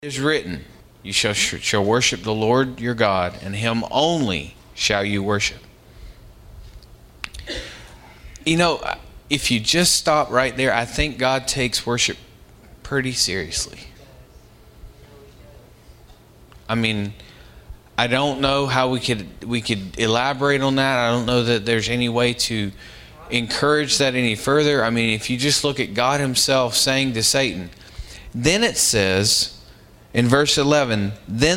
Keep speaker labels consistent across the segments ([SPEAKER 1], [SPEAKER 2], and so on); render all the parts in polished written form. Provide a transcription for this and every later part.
[SPEAKER 1] It is written, you shall worship the Lord your God, and him only shall you worship. You know, if you just stop right there, I think God takes worship pretty seriously. I mean, I don't know how we could elaborate on that. I don't know that there's any way to encourage that any further. I mean, if you just look at God himself saying to Satan, then it says in verse 11,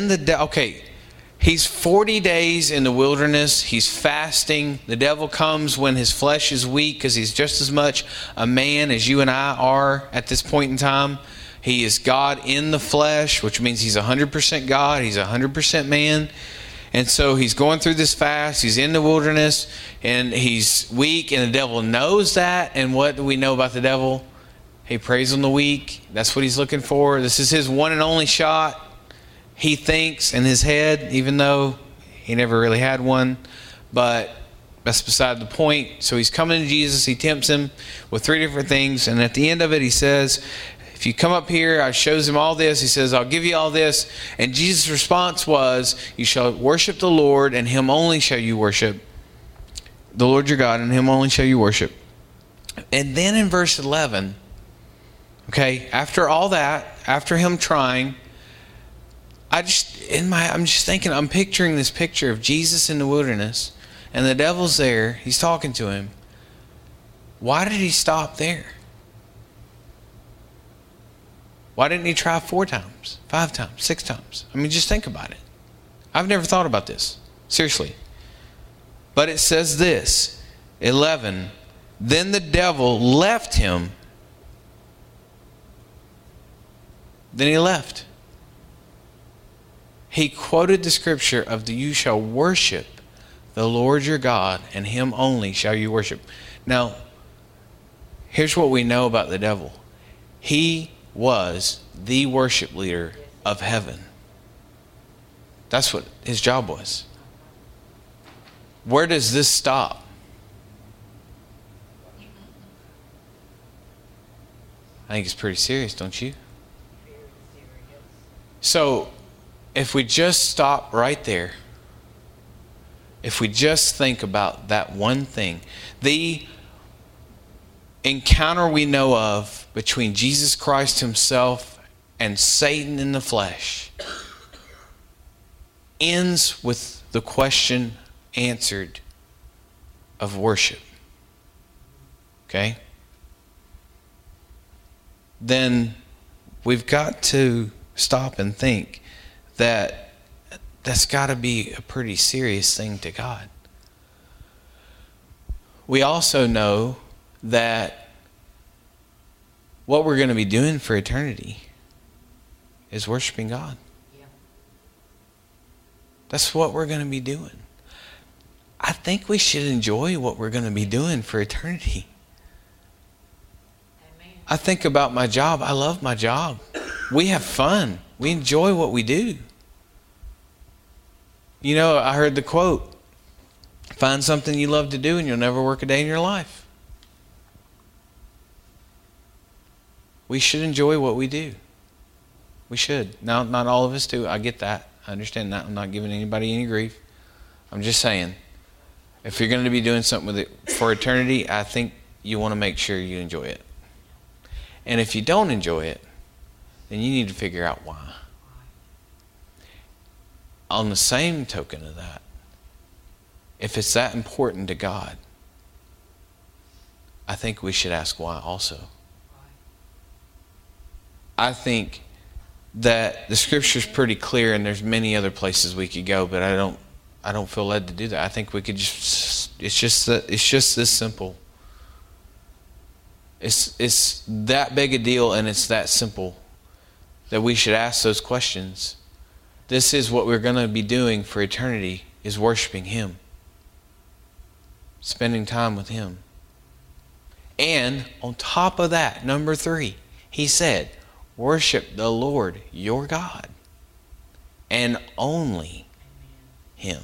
[SPEAKER 1] he's 40 days in the wilderness. He's fasting. The devil comes when his flesh is weak because he's just as much a man as you and I are at this point in time. He is God in the flesh, which means he's 100% God. He's 100% man. And so he's going through this fast. He's in the wilderness and he's weak, and the devil knows that. And what do we know about the devil? He preys on the weak. That's what he's looking for. This is his one and only shot. He thinks in his head, even though he never really had one, but that's beside the point. So he's coming to Jesus. He tempts him with 3 different things. And at the end of it, he says, if you come up here, I shows him all this. He says, I'll give you all this. And Jesus' response was, you shall worship the Lord, and him only shall you worship. The Lord your God, and him only shall you worship. And then in verse 11, after all that, after him trying, I'm just thinking, I'm picturing this picture of Jesus in the wilderness, and the devil's there. He's talking to him. Why did he stop there? Why didn't he try 4 times, 5 times, 6 times? I mean, just think about it. I've never thought about this. Seriously. But it says this, 11, then the devil left him. Then he left. He quoted the scripture of you shall worship the Lord your God, and him only shall you worship. Now, here's what we know about the devil. He was the worship leader of heaven. That's what his job was. Where does this stop? I think it's pretty serious, don't you? So, if we just stop right there, if we just think about that one thing, the encounter we know of between Jesus Christ himself and Satan in the flesh ends with the question answered of worship. Okay? Then we've got to stop and think that that's got to be a pretty serious thing to God. We also know that what we're going to be doing for eternity is worshiping God. Yeah. That's what we're going to be doing. I think we should enjoy what we're going to be doing for eternity. Amen. I think about my job. I love my job. We have fun. We enjoy what we do. You know, I heard the quote, find something you love to do and you'll never work a day in your life. We should enjoy what we do. We should. Now, not all of us do. I get that. I understand that. I'm not giving anybody any grief. I'm just saying, if you're going to be doing something with it for eternity, I think you want to make sure you enjoy it. And if you don't enjoy it, then you need to figure out why. On the same token of that, if it's that important to God, I think we should ask why also. I think that the scripture's pretty clear, and there's many other places we could go, but I don't feel led to do that. I think we could it's just this simple. It's that big a deal, and it's that simple that we should ask those questions. This is what we're going to be doing for eternity, is worshiping Him. Spending time with Him. And on top of that, number 3, He said, worship the Lord your God and only Him.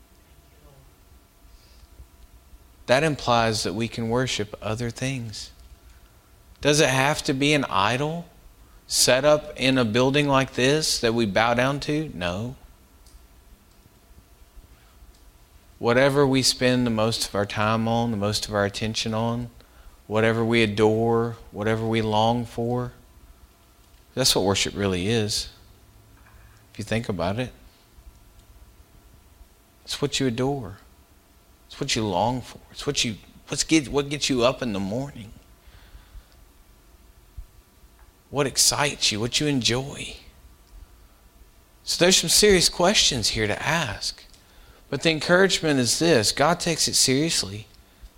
[SPEAKER 1] That implies that we can worship other things. Does it have to be an idol? set up in a building like this that we bow down to? No. Whatever we spend the most of our time on, the most of our attention on, whatever we adore, whatever we long for, that's what worship really is. If you think about it. It's what you adore. It's what you long for. It's what gets you up in the morning. What excites you, what you enjoy. So there's some serious questions here to ask. But the encouragement is this: God takes it seriously.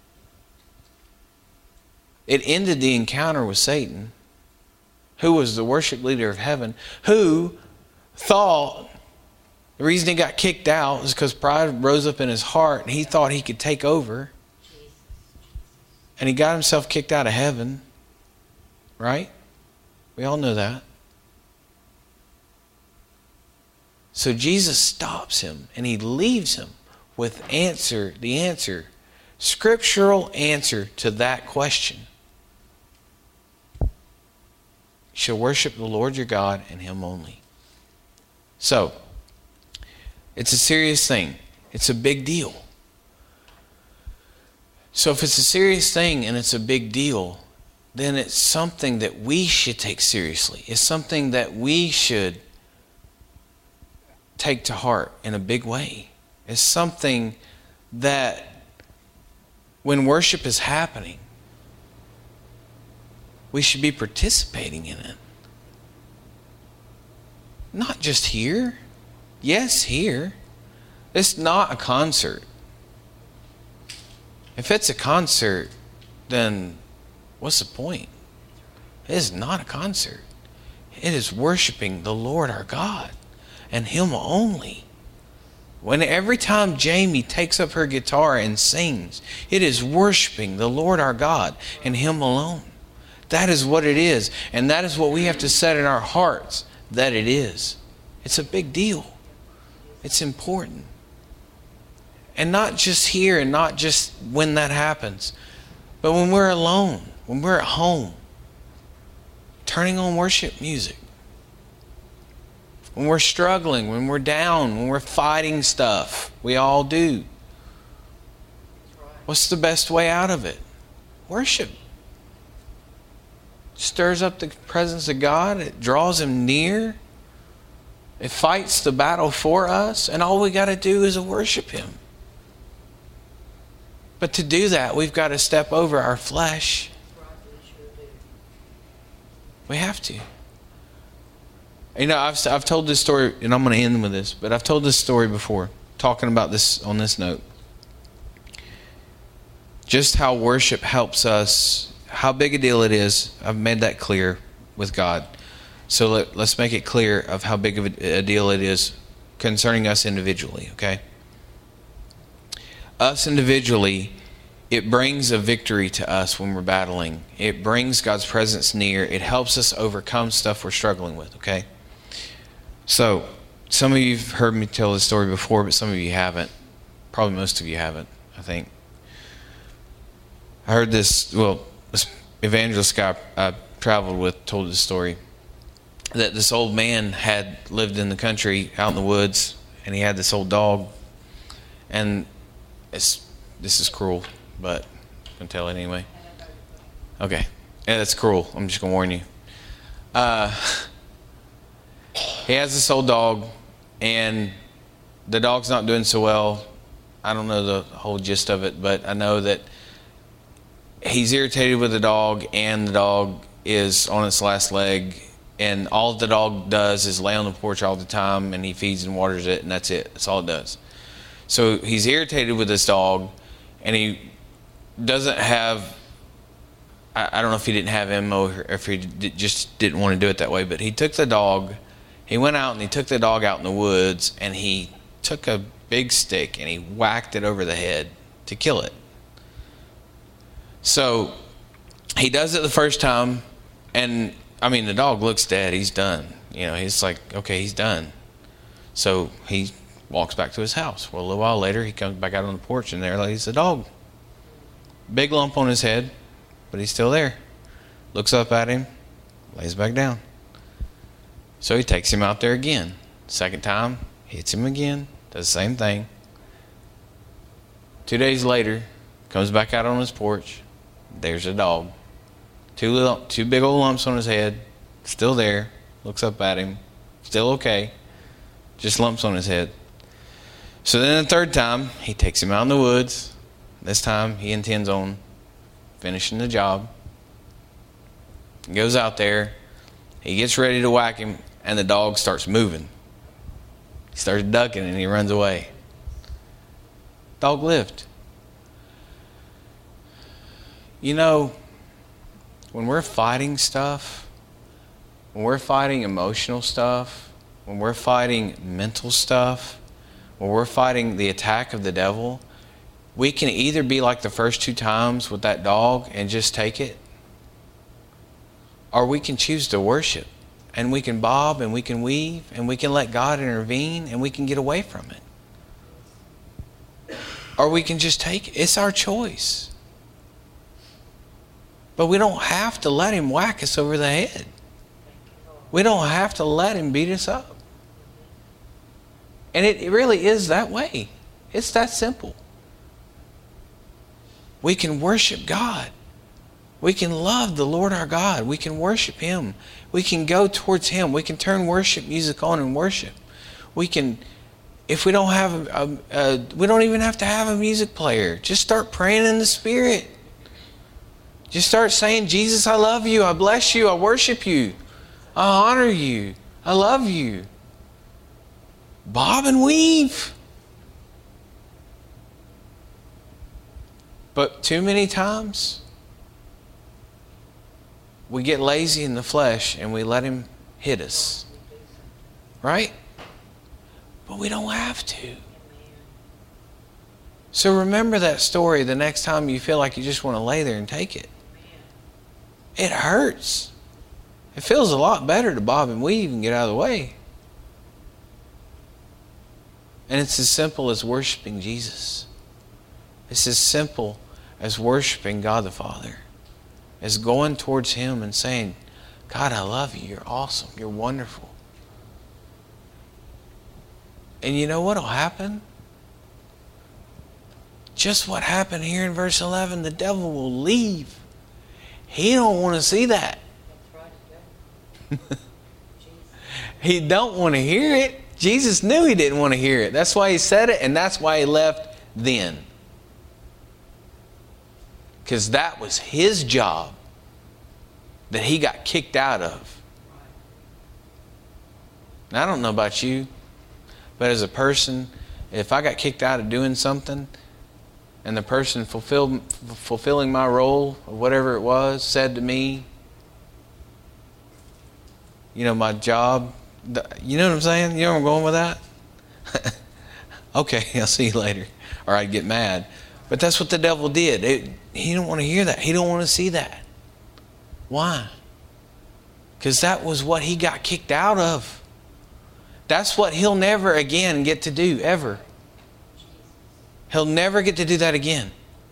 [SPEAKER 1] It ended the encounter with Satan, who was the worship leader of heaven, who thought the reason he got kicked out is because pride rose up in his heart and he thought he could take over. And he got himself kicked out of heaven. Right? We all know that. So Jesus stops him and he leaves him with the answer, scriptural answer to that question. You shall worship the Lord your God and him only. So, it's a serious thing. It's a big deal. So if it's a serious thing and it's a big deal, then it's something that we should take seriously. It's something that we should take to heart in a big way. It's something that when worship is happening, we should be participating in it. Not just here. Yes, here. It's not a concert. If it's a concert, then what's the point? It is not a concert. It is worshiping the Lord our God and him only. Every time Jamie takes up her guitar and sings, it is worshiping the Lord our God and him alone. That is what it is. And that is what we have to set in our hearts that it is. It's a big deal. It's important. And not just here and not just when that happens, but when we're alone, when we're at home, turning on worship music. When we're struggling, when we're down, when we're fighting stuff, we all do. What's the best way out of it? Worship. It stirs up the presence of God. It draws him near. It fights the battle for us. And all we got to do is worship him. But to do that, we've got to step over our flesh. We have to. You know, I've told this story, and I'm going to end with this, but I've told this story before, talking about this on this note. Just how worship helps us, how big a deal it is. I've made that clear with God. So let's make it clear of how big of a deal it is concerning us individually, okay? Us individually, it brings a victory to us when we're battling. It brings God's presence near. It helps us overcome stuff we're struggling with, okay? So, some of you have heard me tell this story before, but some of you haven't. Probably most of you haven't, I think. I heard this evangelist guy I traveled with told this story. That this old man had lived in the country, out in the woods, and he had this old dog. And this is cruel, but I'm going to tell it anyway. Okay. Yeah, that's cruel. I'm just going to warn you. He has this old dog, and the dog's not doing so well. I don't know the whole gist of it, but I know that he's irritated with the dog, and the dog is on its last leg, and all the dog does is lay on the porch all the time, and he feeds and waters it, and that's it. That's all it does. So he's irritated with this dog, and he doesn't have, I don't know if he didn't have ammo or if he just didn't want to do it that way, but he took the dog, he went out and he took the dog out in the woods, and he took a big stick and he whacked it over the head to kill it. So he does it the first time, and I mean, the dog looks dead. He's done. You know, he's like, okay, he's done. So he walks back to his house. Well, a little while later, he comes back out on the porch, and there lays the dog. Big lump on his head, but he's still there. Looks up at him, lays back down. So he takes him out there again. Second time, hits him again, does the same thing. 2 days later, comes back out on his porch. There's a dog. Two big old lumps on his head, still there, looks up at him, still okay, just lumps on his head. So then the third time, he takes him out in the woods. This time, he intends on finishing the job. He goes out there, he gets ready to whack him, and the dog starts moving. He starts ducking and he runs away. Dog lived. You know, when we're fighting stuff, when we're fighting emotional stuff, when we're fighting mental stuff, when we're fighting the attack of the devil, we can either be like the first 2 times with that dog and just take it, or we can choose to worship, and we can bob and we can weave and we can let God intervene and we can get away from it. Or we can just take it. It's our choice. But we don't have to let him whack us over the head. We don't have to let him beat us up. And it really is that way. It's that simple. We can worship God. We can love the Lord our God. We can worship Him. We can go towards Him. We can turn worship music on and worship. We can, if we don't have we don't even have to have a music player. Just start praying in the Spirit. Just start saying, Jesus, I love you. I bless you. I worship you. I honor you. I love you. Bob and weave. But too many times, we get lazy in the flesh and we let him hit us. Right? But we don't have to. So remember that story the next time you feel like you just want to lay there and take it. It hurts. It feels a lot better to bob and weave and get out of the way. And it's as simple as worshiping Jesus. It's as simple as worshiping God the Father. As going towards Him and saying, God, I love you. You're awesome. You're wonderful. And you know what will happen? Just what happened here in verse 11. The devil will leave. He don't want to see that. He don't want to hear it. Jesus knew he didn't want to hear it. That's why he said it, and that's why he left then. Because that was his job that he got kicked out of. Now, I don't know about you, but as a person, if I got kicked out of doing something, and the person fulfilling my role, or whatever it was, said to me, you know, my job, you know what I'm saying? You know where I'm going with that? Okay, I'll see you later. Or I'd get mad. But that's what the devil did. He don't want to hear that. He don't want to see that. Why? Because that was what he got kicked out of. That's what he'll never again get to do, ever. He'll never get to do that again.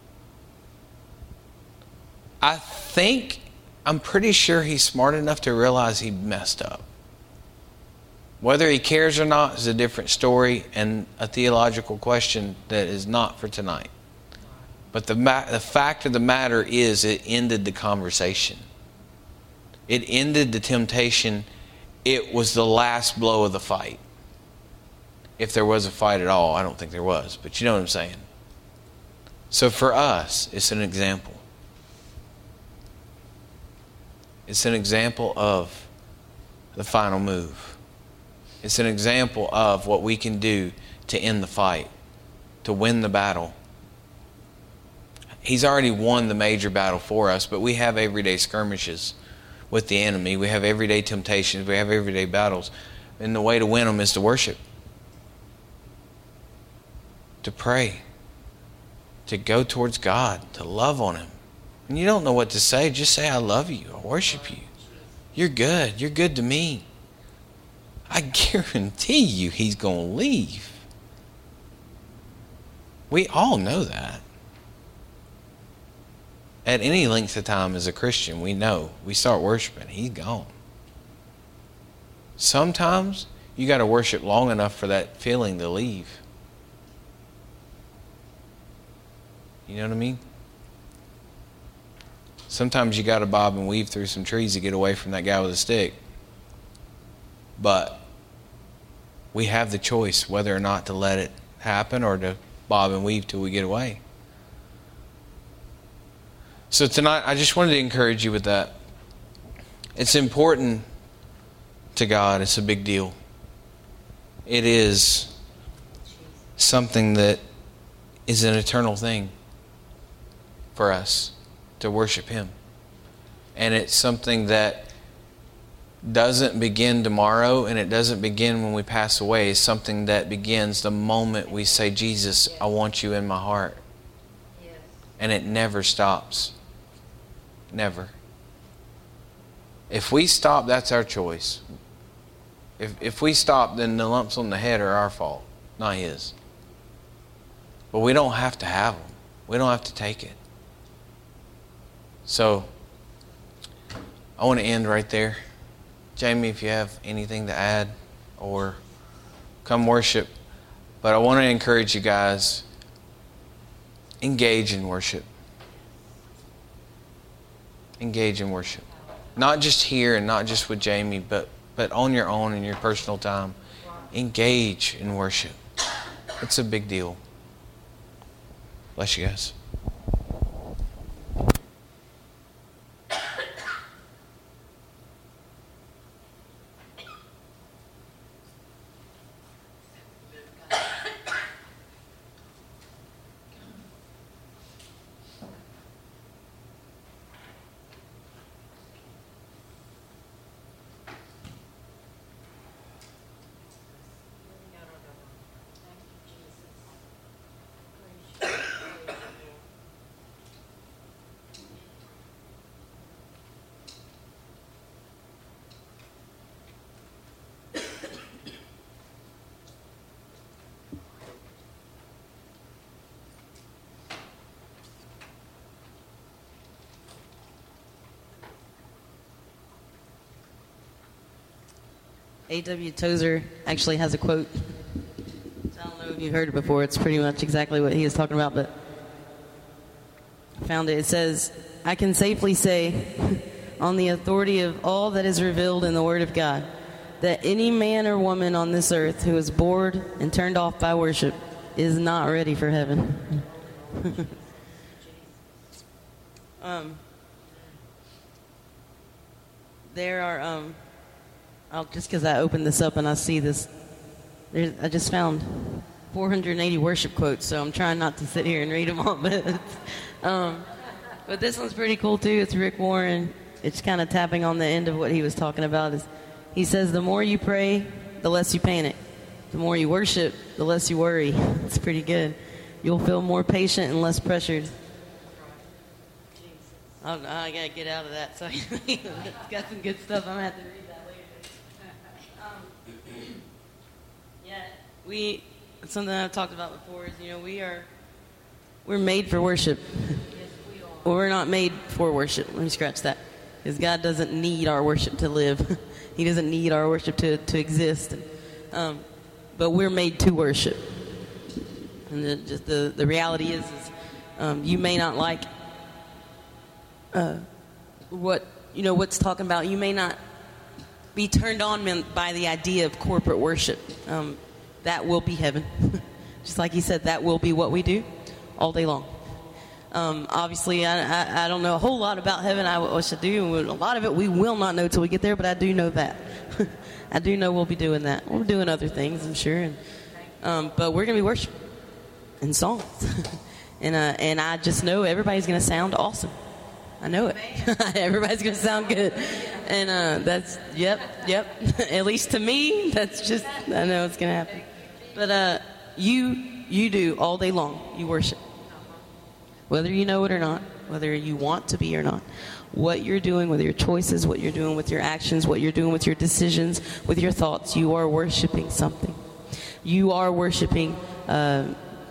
[SPEAKER 1] I'm pretty sure he's smart enough to realize he messed up. Whether he cares or not is a different story and a theological question that is not for tonight. But the fact of the matter is, it ended the conversation. It ended the temptation. It was the last blow of the fight. If there was a fight at all, I don't think there was, but you know what I'm saying. So for us, it's an example. It's an example of the final move. It's an example of what we can do to end the fight, to win the battle. He's already won the major battle for us, but we have everyday skirmishes with the enemy. We have everyday temptations. We have everyday battles. And the way to win them is to worship, to pray, to go towards God, to love on Him. And you don't know what to say, just say, I love you. I worship you. You're good. You're good to me. I guarantee you He's going to leave. We all know that. At any length of time as a Christian, we know. We start worshiping, He's gone. Sometimes you got to worship long enough for that feeling to leave. You know what I mean? Sometimes you got to bob and weave through some trees to get away from that guy with a stick. But we have the choice whether or not to let it happen or to bob and weave till we get away. So tonight, I just wanted to encourage you with that. It's important to God. It's a big deal. It is something that is an eternal thing for us to worship Him. And it's something that doesn't begin tomorrow, and it doesn't begin when we pass away. It's something that begins the moment we say, Jesus, I want you in my heart. And it never stops. Never. If we stop, that's our choice. If we stop, then the lumps on the head are our fault, not His. But we don't have to have them. We don't have to take it. So, I want to end right there. Jamie, if you have anything to add or come worship. But I want to encourage you guys, engage in worship. Engage in worship. Not just here and not just with Jamie, but on your own in your personal time. Engage in worship. It's a big deal. Bless you guys.
[SPEAKER 2] A.W. Tozer actually has a quote. I don't know if you've heard it before. It's pretty much exactly what he is talking about, but I found it. It says, I can safely say, on the authority of all that is revealed in the Word of God, that any man or woman on this earth who is bored and turned off by worship is not ready for heaven. There are... just because I opened this up and I see this, I just found 480 worship quotes, so I'm trying not to sit here and read them all. But this one's pretty cool too. It's Rick Warren. It's kind of tapping on the end of what he was talking about. He says, the more you pray, the less you panic. The more you worship, the less you worry. It's pretty good. You'll feel more patient and less pressured. I got to get out of that. So it's got some good stuff. I'm going to have to read that later. Something I've talked about before is, we're made for worship. Well, we're not made for worship. Let me scratch that. Because God doesn't need our worship to live. He doesn't need our worship to exist. But we're made to worship. And the reality is you may not like what's talking about. You may not be turned on by the idea of corporate worship. That will be heaven. Just like he said, that will be what we do all day long. Obviously, I don't know a whole lot about heaven. I wish I do. A lot of it we will not know till we get there, but I do know that. I do know we'll be doing that. We're doing other things, I'm sure. But we're going to be worshiping in songs. and I just know everybody's going to sound awesome. I know it. Everybody's going to sound good. And that's, yep. At least to me, that's just, I know it's going to happen. But you do all day long. You worship. Whether you know it or not, whether you want to be or not. What you're doing with your choices, what you're doing with your actions, what you're doing with your decisions, with your thoughts, you are worshiping something. You are worshiping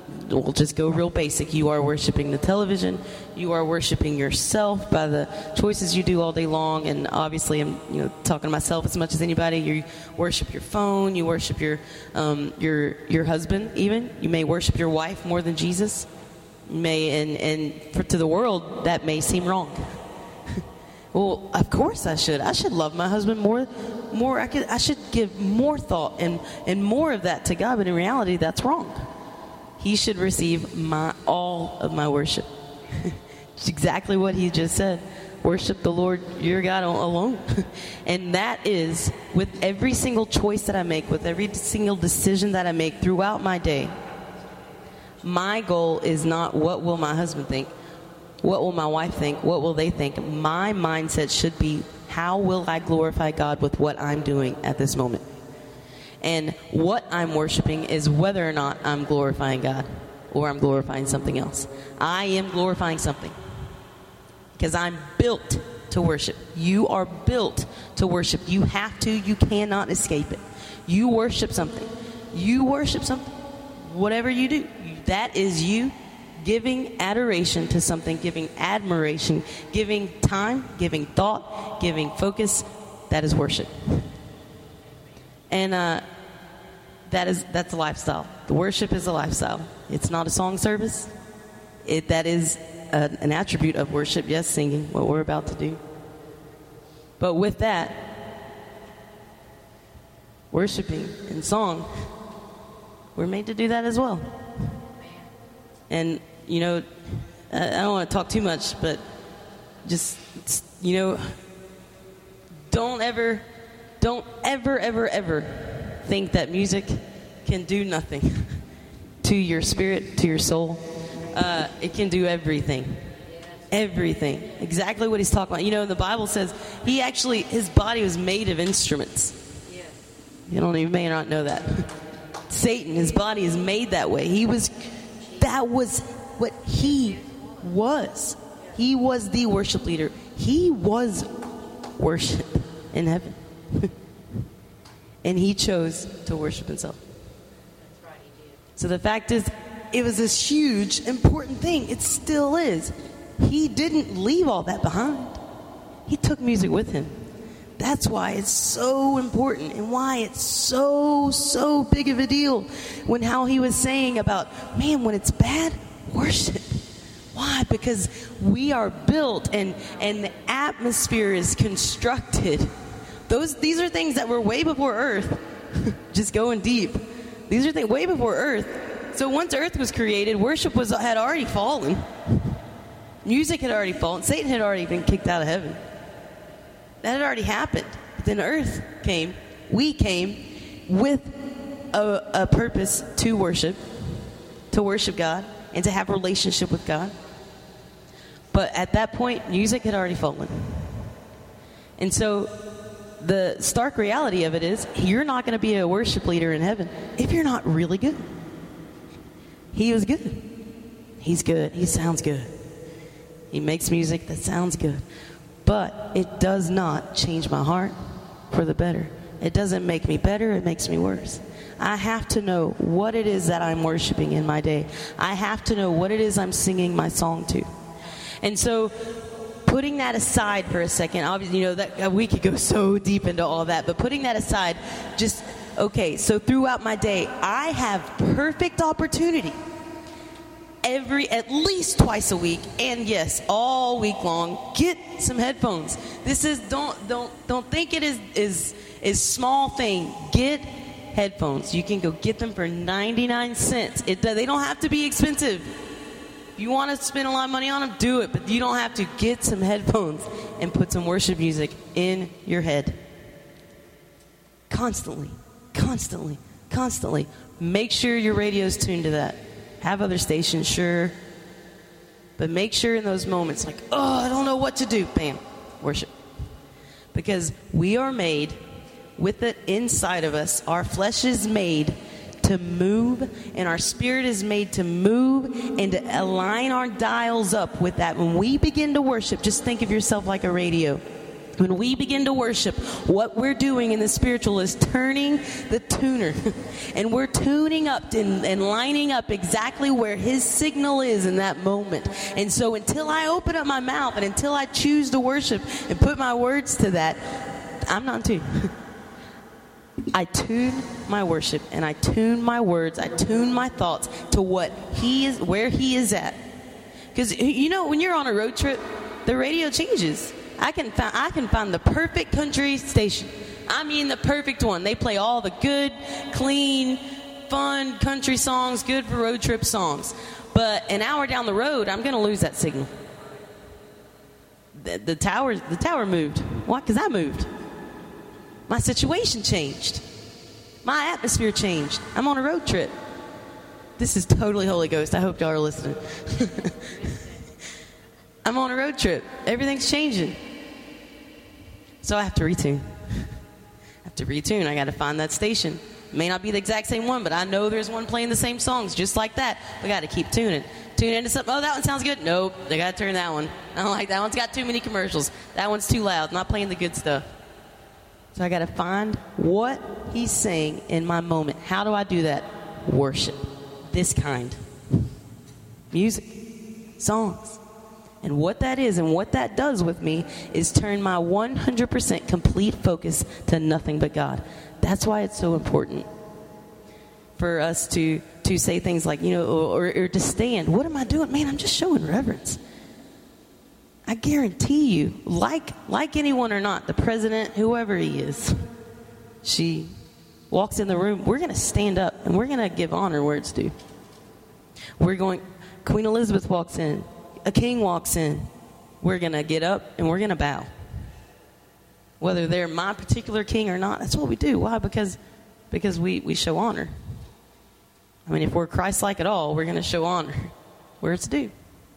[SPEAKER 2] we'll just go real basic. You are worshiping the television. You are worshiping yourself by the choices you do all day long. And obviously, I'm talking to myself as much as anybody. You worship your phone. You worship your husband. Even you may worship your wife more than Jesus. You may, and to the world that may seem wrong. Well, of course I should. I should love my husband more. I should give more thought and more of that to God. But in reality, that's wrong. He should receive all of my worship. It's exactly what he just said. Worship the Lord your God alone. And that is with every single choice that I make, with every single decision that I make throughout my day. My goal is not what will my husband think, what will my wife think, what will they think. My mindset should be, how will I glorify God with what I'm doing at this moment? And what I'm worshiping is whether or not I'm glorifying God or I'm glorifying something else. I am glorifying something because I'm built to worship. You are built to worship. You have to. You cannot escape it. You worship something. You worship something. Whatever you do, that is you giving adoration to something, giving admiration, giving time, giving thought, giving focus. That is worship. And that's a lifestyle. The worship is a lifestyle. It's not a song service. That is an attribute of worship. Yes, singing, what we're about to do. But with that, worshiping and song, we're made to do that as well. And, I don't want to talk too much, but just, don't ever, ever think that music can do nothing to your spirit, to your soul. It can do everything. Everything. Exactly what he's talking about. The Bible says his body was made of instruments. You may not know that. Satan, his body is made that way. That was what he was. He was the worship leader. He was worship in heaven. And he chose to worship himself. That's right, he did. So the fact is, it was this huge, important thing. It still is. He didn't leave all that behind. He took music with him. That's why it's so important and why it's so big of a deal when how he was saying about, man, when it's bad, worship. Why? Because we are built and the atmosphere is constructed. These are things that were way before Earth. Just going deep. These are things way before Earth. So once Earth was created, worship had already fallen. Music had already fallen. Satan had already been kicked out of heaven. That had already happened. But then Earth came. We came with a purpose to worship God and to have a relationship with God. But at that point, music had already fallen. And so the stark reality of it is you're not going to be a worship leader in heaven if you're not really good. He was good. He's good. He sounds good. He makes music that sounds good. But it does not change my heart for the better. It doesn't make me better. It makes me worse. I have to know what it is that I'm worshiping in my day. I have to know what it is I'm singing my song to. And so putting that aside for a second, obviously, that we could go so deep into all that, but putting that aside, so throughout my day, I have perfect opportunity at least twice a week, and yes, all week long, get some headphones. This is don't think it is small thing. Get headphones. You can go get them for 99 cents. They don't have to be expensive. If you want to spend a lot of money on them, do it, but you don't have to. Get some headphones and put some worship music in your head. Constantly. Make sure your radio's tuned to that. Have other stations, sure. But make sure in those moments, like, I don't know what to do. Bam, worship. Because we are made with it inside of us. Our flesh is made to move, and our spirit is made to move and to align our dials up with that. When we begin to worship, just think of yourself like a radio. When we begin to worship, what we're doing in the spiritual is turning the tuner. And we're tuning up and lining up exactly where his signal is in that moment. And so until I open up my mouth and until I choose to worship and put my words to that, I'm not in tune. I tune my worship and I tune my words, I tune my thoughts to what he is, where he is at. Because, you know, when you're on a road trip, the radio changes. I can find the perfect country station. I mean the perfect one. They play all the good, clean, fun country songs, good for road trip songs. But an hour down the road, I'm going to lose that signal. The tower moved. Why? Because I moved. My situation changed. My atmosphere changed. I'm on a road trip. This is totally Holy Ghost. I hope y'all are listening. I'm on a road trip. Everything's changing. So I have to retune. I got to find that station. It may not be the exact same one, but I know there's one playing the same songs just like that. We got to keep tuning. Tune into something. Oh, that one sounds good. Nope. They got to turn that one. I don't like that. One's got too many commercials. That one's too loud. Not playing the good stuff. So I got to find what he's saying in my moment. How do I do that? Worship. This kind. Music. Songs. And what that is and what that does with me is turn my 100% complete focus to nothing but God. That's why it's so important for us to say things like, you know, or to stand. What am I doing? Man, I'm just showing reverence. I guarantee you, like anyone or not, the president, whoever he is, she walks in the room, we're going to stand up and we're going to give honor where it's due. Queen Elizabeth walks in. A king walks in, we're going to get up and we're going to bow. Whether they're my particular king or not, that's what we do. Why? Because we show honor. I mean, if we're Christ-like at all, we're going to show honor where it's due.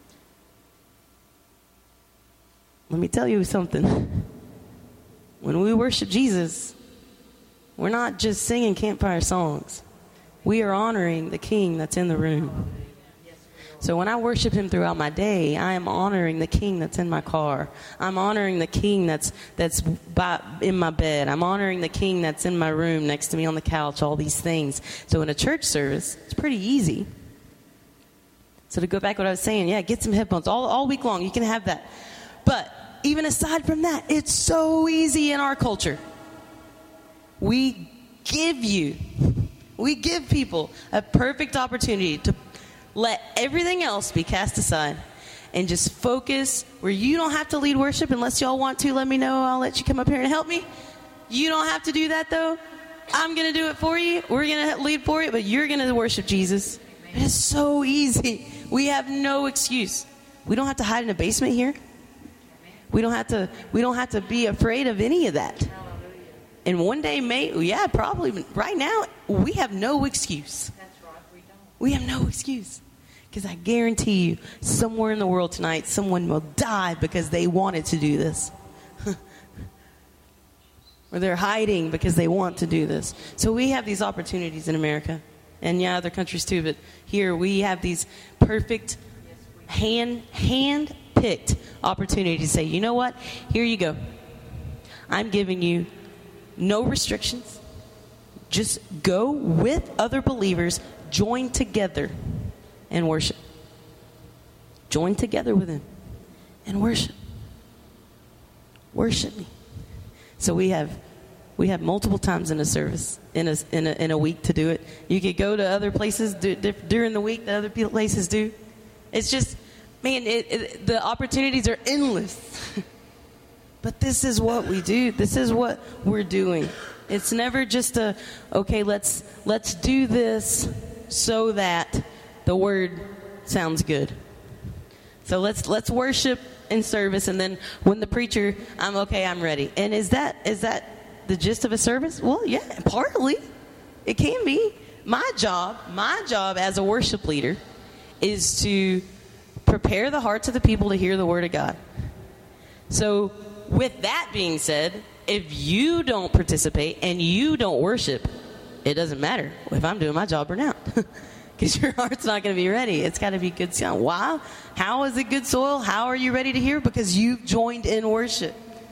[SPEAKER 2] Let me tell you something. When we worship Jesus, we're not just singing campfire songs. We are honoring the king that's in the room. So when I worship him throughout my day, I am honoring the king that's in my car. I'm honoring the king that's in my bed. I'm honoring the king that's in my room next to me on the couch, all these things. So in a church service, it's pretty easy. So to go back to what I was saying, yeah, get some headphones all week long. You can have that. But even aside from that, it's so easy in our culture. We give people a perfect opportunity to let everything else be cast aside and just focus where you don't have to lead worship unless y'all want to. Let me know. I'll let you come up here and help me. You don't have to do that, though. I'm going to do it for you. We're going to lead for it, but you're going to worship Jesus. It is so easy. We have no excuse. We don't have to hide in a basement here. We don't have to be afraid of any of that. And one day, probably right now, we have no excuse. We have no excuse. Because I guarantee you, somewhere in the world tonight, someone will die because they wanted to do this. Or they're hiding because they want to do this. So we have these opportunities in America. And yeah, other countries too. But here we have these perfect, hand-picked opportunities to say, you know what? Here you go. I'm giving you no restrictions. Just go with other believers. Join together and worship. Join together with him and worship. Worship me. So we have multiple times in a service in a week to do it. You could go to other places during the week that other places do. It's just, man, the opportunities are endless. But this is what we do. This is what we're doing. It's never just okay, let's do this so that the word sounds good. So let's worship in service, and then when the preacher, I'm ready. And is that the gist of a service? Well, yeah, partly. It can be. My job as a worship leader is to prepare the hearts of the people to hear the word of God. So with that being said, if you don't participate and you don't worship, it doesn't matter if I'm doing my job or not. Because your heart's not going to be ready. It's got to be good soil. Why? How is it good soil? How are you ready to hear? Because you've joined in worship.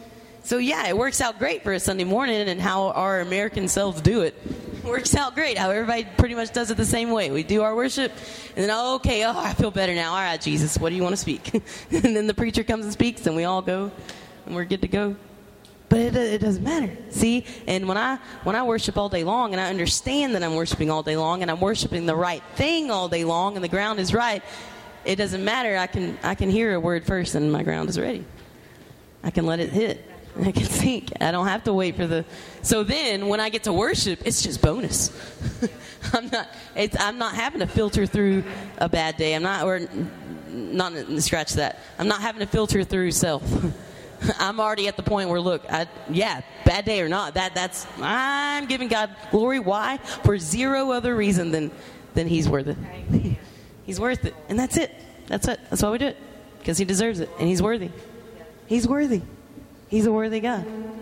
[SPEAKER 2] So yeah, it works out great for a Sunday morning, and how our American selves do it. Works out great. How everybody pretty much does it the same way. We do our worship, and then I feel better now. All right, Jesus, what do you want to speak? And then the preacher comes and speaks, and we all go, and we're good to go. But it doesn't matter. See, and when I worship all day long, and I understand that I'm worshiping all day long, and I'm worshiping the right thing all day long, and the ground is right, it doesn't matter. I can hear a word first, and my ground is ready. I can let it hit. I can think. I don't have to wait for the. So then, when I get to worship, it's just bonus. I'm not having to filter through a bad day. I'm not scratch that. I'm not having to filter through self. I'm already at the point where, look, bad day or not, I'm giving God glory. Why? For zero other reason than He's worth it. He's worth it, and that's it. That's it. That's why we do it, because He deserves it, and He's worthy. He's worthy. He's a worthy God.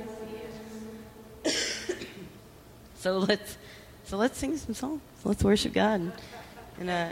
[SPEAKER 2] So let's sing some songs. Let's worship God. And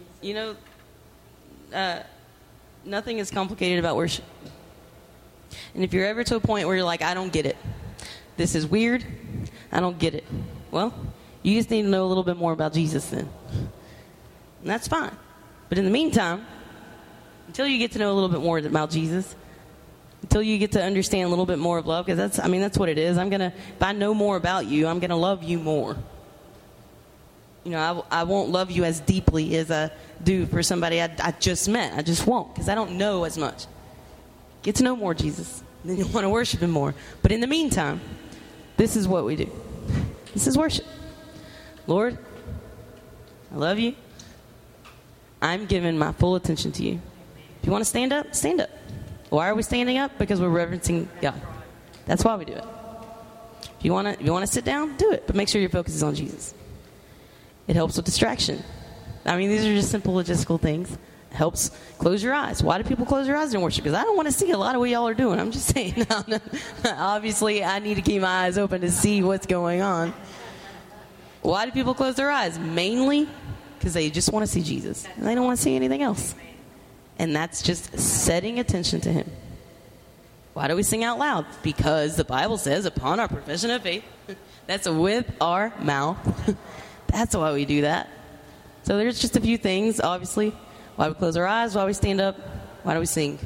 [SPEAKER 2] nothing is complicated about worship. And if you're ever to a point where you're like, I don't get it. This is weird. I don't get it. Well, you just need to know a little bit more about Jesus then. And that's fine. But in the meantime, until you get to know a little bit more about Jesus, until you get to understand a little bit more of love, because that's what it is. If I know more about you, I'm going to love you more. You know, I won't love you as deeply as I do for somebody I just met. I just won't, because I don't know as much. Get to know more Jesus, and then you'll want to worship Him more. But in the meantime, this is what we do. This is worship. Lord, I love you. I'm giving my full attention to you. If you want to stand up, stand up. Why are we standing up? Because we're reverencing God. That's why we do it. If you want to sit down, do it. But make sure your focus is on Jesus. It helps with distraction. I mean, these are just simple logistical things. It helps close your eyes. Why do people close their eyes in worship? Because I don't want to see a lot of what y'all are doing. I'm just saying. No. Obviously, I need to keep my eyes open to see what's going on. Why do people close their eyes? Mainly because they just want to see Jesus. And they don't want to see anything else. And that's just setting attention to Him. Why do we sing out loud? Because the Bible says, upon our profession of faith, that's with our mouth. That's why we do that. So there's just a few things, obviously. Why we close our eyes, why we stand up, why do we sing?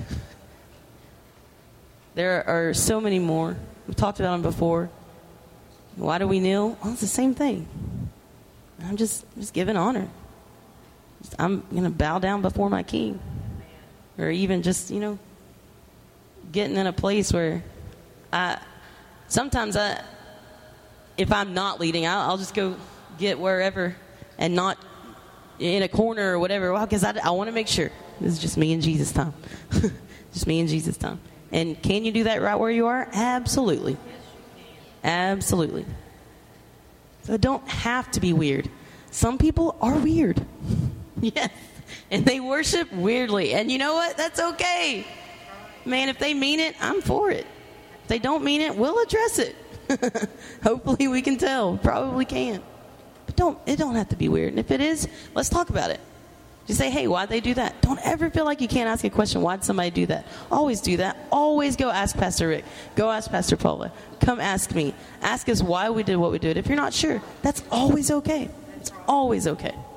[SPEAKER 2] There are so many more. We've talked about them before. Why do we kneel? Well, it's the same thing. I'm just giving honor. I'm going to bow down before my King. Or even just, getting in a place where sometimes if I'm not leading, I'll just go get wherever and not in a corner or whatever. Well, because I want to make sure this is just me and Jesus time. Just me and Jesus time. And can you do that right where you are? Absolutely. Absolutely. So it don't have to be weird. Some people are weird. Yes. And they worship weirdly. And you know what? That's okay. Man, if they mean it, I'm for it. If they don't mean it, we'll address it. Hopefully we can tell. Probably can. But it don't have to be weird. And if it is, let's talk about it. Just say, hey, why'd they do that? Don't ever feel like you can't ask a question. Why'd somebody do that? Always do that. Always go ask Pastor Rick. Go ask Pastor Paula. Come ask me. Ask us why we did what we did. If you're not sure, that's always okay. It's always okay.